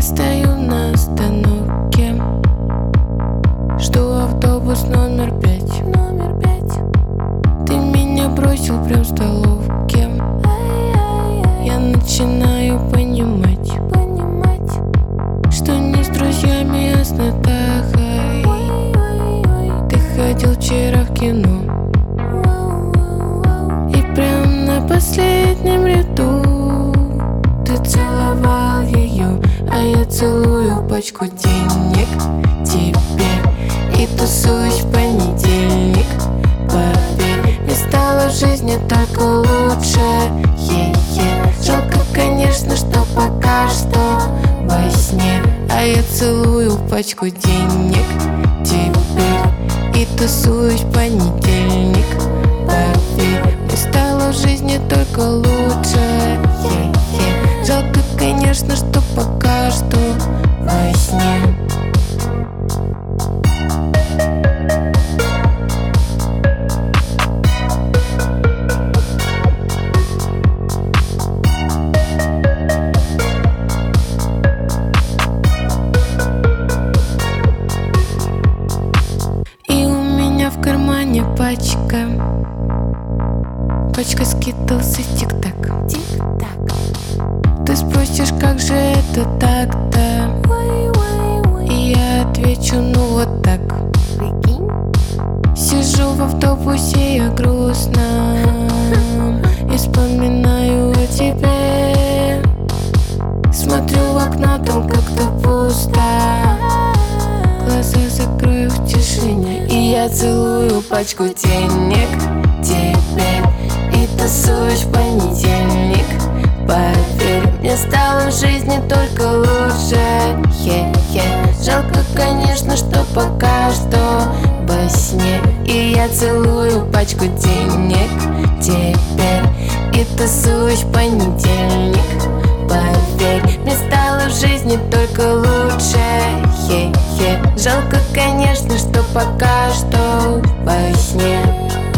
стою на остановке, жду автобус номер 5. Ты меня бросил прям в столовке. Я начинаю понимать, что не с друзьями, а с Натахой. Ты ходил вчера в кино, и прям на последнем ряду ты целовал ее, а я целую пачку денег теперь и тусуюсь в понедельник. Поверь, мне стало в жизни только лучше. Жалко, конечно, что пока что во сне, а я целую пачку денег теперь и тусуюсь в понедельник. Поверь, мне стало в жизни только лучше. Жалко, конечно, что пока что во сне. В кармане пачка скитлс и тик-так. Ты спросишь, как же это так-то? И я отвечу, ну вот так. Сижу в автобусе, я грустно и вспоминаю о тебе. Смотрю в окно, там как-то пусто. Глаза закрою в тишине, и я целую пачку денег теперь и тусуюсь в понедельник. Поверь, мне стало в жизни только лучше. Жалко, конечно, что пока что во сне. И я целую пачку денег теперь и тусуюсь в понедельник. Поверь, мне стало в жизни только лучше. Жалко, конечно, что пока что во сне.